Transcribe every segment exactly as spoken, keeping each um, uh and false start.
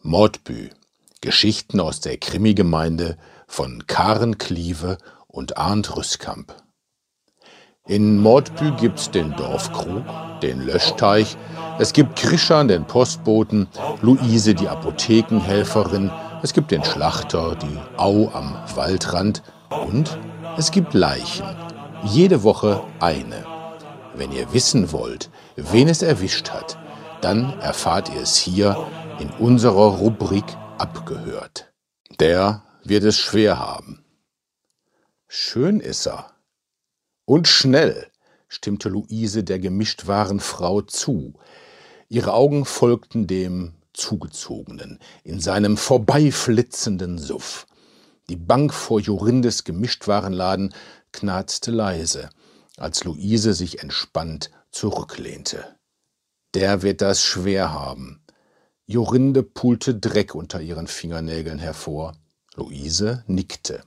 Mordbü. Geschichten aus der Krimigemeinde von Karen Kliewe und Arndt Rüskamp. In Mordbü gibt's den Dorfkrug, den Löschteich, es gibt Krischan, den Postboten, Luise, die Apothekenhelferin, es gibt den Schlachter, die Au am Waldrand und es gibt Leichen. Jede Woche eine. Wenn ihr wissen wollt, wen es erwischt hat, dann erfahrt ihr es hier in unserer Rubrik Abgehört. Der wird es schwer haben. Schön ist er. Und schnell, stimmte Luise der gemischtwaren Frau zu. Ihre Augen folgten dem Zugezogenen in seinem vorbeiflitzenden Suff. Die Bank vor Jorindes Gemischtwarenladen knarzte leise, als Luise sich entspannt zurücklehnte. Der wird das schwer haben. Jorinde pulte Dreck unter ihren Fingernägeln hervor. Luise nickte.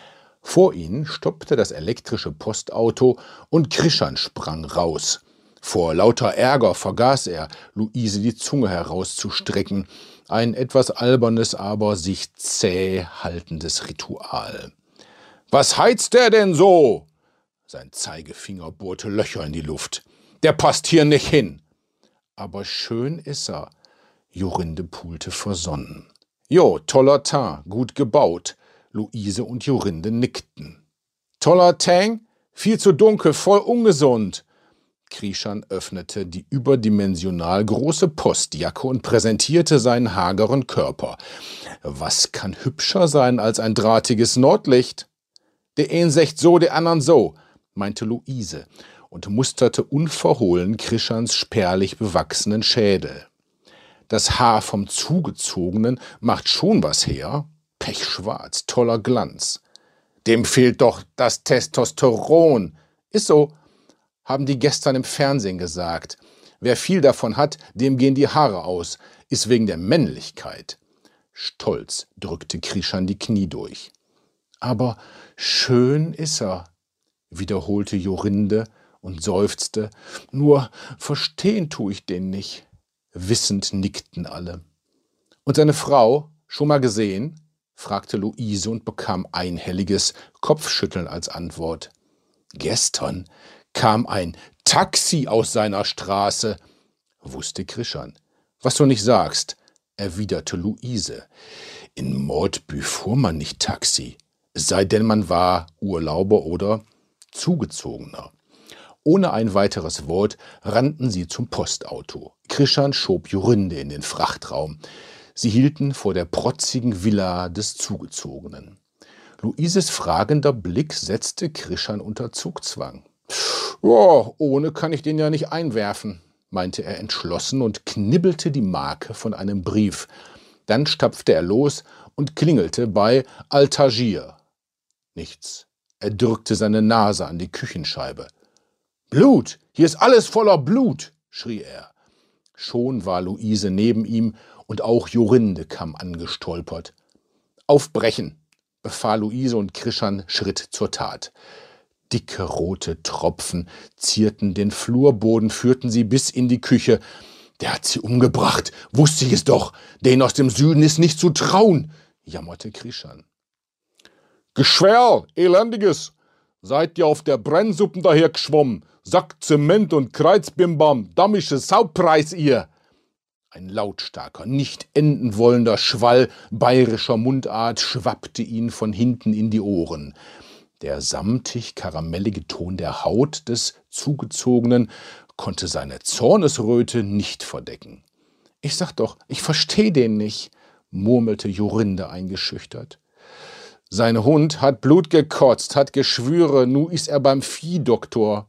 Vor ihnen stoppte das elektrische Postauto und Krischan sprang raus. Vor lauter Ärger vergaß er, Luise die Zunge herauszustrecken. Ein etwas albernes, aber sich zäh haltendes Ritual. »Was heizt der denn so?« Sein Zeigefinger bohrte Löcher in die Luft. »Der passt hier nicht hin!« »Aber schön ist er«, Jorinde pulte versonnen. »Jo, toller Teint, gut gebaut.« Luise und Jorinde nickten. »Toller Tang? Viel zu dunkel, voll ungesund.« Krischan öffnete die überdimensional große Postjacke und präsentierte seinen hageren Körper. »Was kann hübscher sein als ein drahtiges Nordlicht?« »Der een secht so, der andern so«, meinte Luise und musterte unverhohlen Krischans spärlich bewachsenen Schädel. Das Haar vom Zugezogenen macht schon was her. Pechschwarz, toller Glanz. Dem fehlt doch das Testosteron. Ist so, haben die gestern im Fernsehen gesagt. Wer viel davon hat, dem gehen die Haare aus. Ist wegen der Männlichkeit. Stolz drückte Krischan die Knie durch. Aber schön ist er, wiederholte Jorinde und seufzte. Nur verstehen tu ich den nicht. Wissend nickten alle. »Und seine Frau, schon mal gesehen?« fragte Luise und bekam einhelliges Kopfschütteln als Antwort. »Gestern kam ein Taxi aus seiner Straße«, wusste Krischan. »Was du nicht sagst«, erwiderte Luise. »In Mordbü fuhr man nicht Taxi, es sei denn, man war Urlauber oder Zugezogener.« Ohne ein weiteres Wort rannten sie zum Postauto. Krischan schob Jorinde in den Frachtraum. Sie hielten vor der protzigen Villa des Zugezogenen. Luises fragender Blick setzte Krischan unter Zugzwang. »Ja, ohne kann ich den ja nicht einwerfen«, meinte er entschlossen und knibbelte die Marke von einem Brief. Dann stapfte er los und klingelte bei Altagier. Nichts. Er drückte seine Nase an die Küchenscheibe. »Blut! Hier ist alles voller Blut!« schrie er. Schon war Luise neben ihm und auch Jorinde kam angestolpert. »Aufbrechen«, befahl Luise und Krischan schritt zur Tat. Dicke rote Tropfen zierten den Flurboden, führten sie bis in die Küche. »Der hat sie umgebracht, wusste ich es doch. Den aus dem Süden ist nicht zu trauen«, jammerte Krischan. »Geschwärl, elendiges! Seid ihr auf der Brennsuppen dahergeschwommen? Sack Zement und Kreuzbimbam, dammische Saupreis ihr!« Ein lautstarker, nicht enden wollender Schwall bayerischer Mundart schwappte ihn von hinten in die Ohren. Der samtig-karamellige Ton der Haut des Zugezogenen konnte seine Zornesröte nicht verdecken. »Ich sag doch, ich versteh den nicht«, murmelte Jorinde eingeschüchtert. »Sein Hund hat Blut gekotzt, hat Geschwüre, nu ist er beim Viehdoktor.«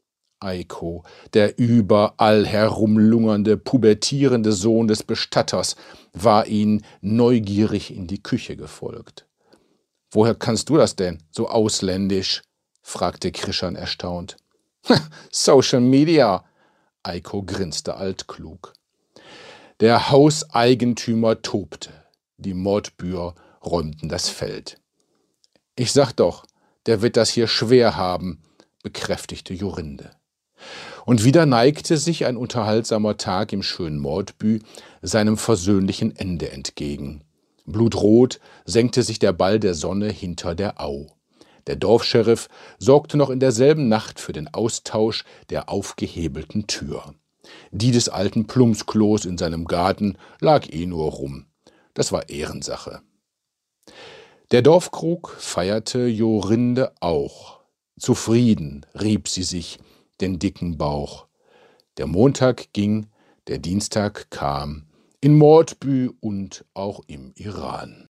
Eiko, der überall herumlungernde, pubertierende Sohn des Bestatters, war ihnen neugierig in die Küche gefolgt. »Woher kannst du das denn, so ausländisch?« fragte Krischan erstaunt. »Social Media«, Eiko grinste altklug. Der Hauseigentümer tobte. Die Mordbüer räumten das Feld. »Ich sag doch, der wird das hier schwer haben«, bekräftigte Jorinde. Und wieder neigte sich ein unterhaltsamer Tag im schönen Mordbü seinem versöhnlichen Ende entgegen. Blutrot senkte sich der Ball der Sonne hinter der Au. Der Dorfscheriff sorgte noch in derselben Nacht für den Austausch der aufgehebelten Tür. Die des alten Plumpsklos in seinem Garten lag eh nur rum. Das war Ehrensache. Der Dorfkrug feierte Jorinde auch. Zufrieden rieb sie sich den dicken Bauch. Der Montag ging, der Dienstag kam, in Mordbü und auch im Iran.